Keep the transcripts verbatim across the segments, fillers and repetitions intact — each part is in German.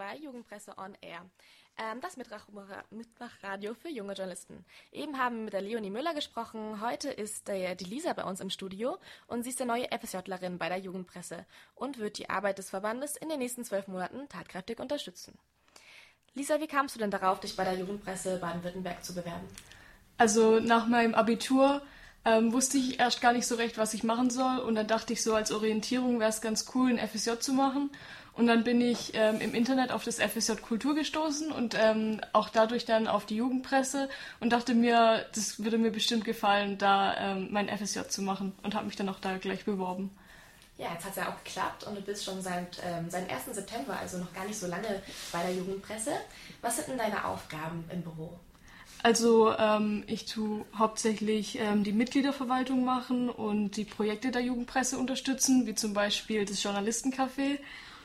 bei Jugendpresse on Air, ähm, das Mitmach- Mitmachradio für junge Journalisten. Eben haben wir mit der Leonie Müller gesprochen. Heute ist äh, die Lisa bei uns im Studio und sie ist der neue FSJlerin bei der Jugendpresse und wird die Arbeit des Verbandes in den nächsten zwölf Monaten tatkräftig unterstützen. Lisa, wie kamst du denn darauf, dich bei der Jugendpresse Baden-Württemberg zu bewerben? Also nach meinem Abitur ähm, wusste ich erst gar nicht so recht, was ich machen soll. Und dann dachte ich so, als Orientierung wäre es ganz cool, ein F S J zu machen. Und dann bin ich ähm, im Internet auf das F S J Kultur gestoßen und ähm, auch dadurch dann auf die Jugendpresse und dachte mir, das würde mir bestimmt gefallen, da ähm, mein F S J zu machen und habe mich dann auch da gleich beworben. Ja, jetzt hat es ja auch geklappt und du bist schon seit, ähm, seit ersten September, also noch gar nicht so lange bei der Jugendpresse. Was sind denn deine Aufgaben im Büro? Also ähm, ich tue hauptsächlich ähm, die Mitgliederverwaltung machen und die Projekte der Jugendpresse unterstützen, wie zum Beispiel das Journalistencafé,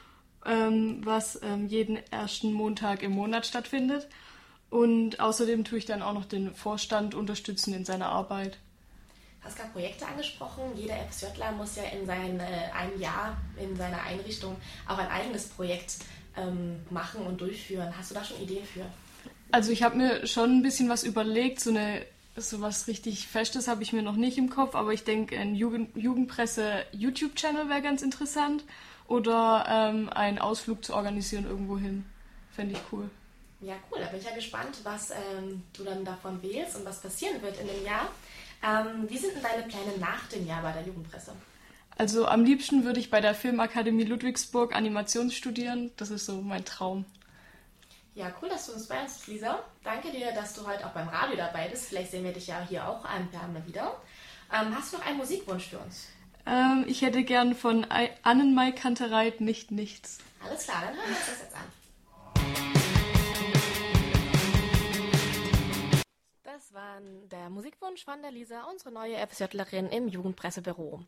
ähm, was ähm, jeden ersten Montag im Monat stattfindet. Und außerdem tue ich dann auch noch den Vorstand unterstützen in seiner Arbeit. Du hast gerade Projekte angesprochen. Jeder FSJler muss ja in sein, äh, einem Jahr in seiner Einrichtung auch ein eigenes Projekt ähm, machen und durchführen. Hast du da schon Ideen für? Also ich habe mir schon ein bisschen was überlegt, so eine so was richtig Festes habe ich mir noch nicht im Kopf, aber ich denke, ein Jugend, Jugendpresse-YouTube-Channel wäre ganz interessant oder ähm, einen Ausflug zu organisieren irgendwo hin. Fände ich cool. Ja, cool. Da bin ich ja gespannt, was ähm, du dann davon wählst und was passieren wird in dem Jahr. Ähm, wie sind denn deine Pläne nach dem Jahr bei der Jugendpresse? Also am liebsten würde ich bei der Filmakademie Ludwigsburg Animation studieren. Das ist so mein Traum. Ja, cool, dass du uns bei uns bist, Lisa. Danke dir, dass du heute auch beim Radio dabei bist. Vielleicht sehen wir dich ja hier auch ein paar Mal wieder. Ähm, hast du noch einen Musikwunsch für uns? Ähm, ich hätte gern von Annenmai Kantereit Nicht Nichts. Alles klar, dann hören wir uns das jetzt an. Das war der Musikwunsch von der Lisa, unsere neue FSJlerin im Jugendpressebüro.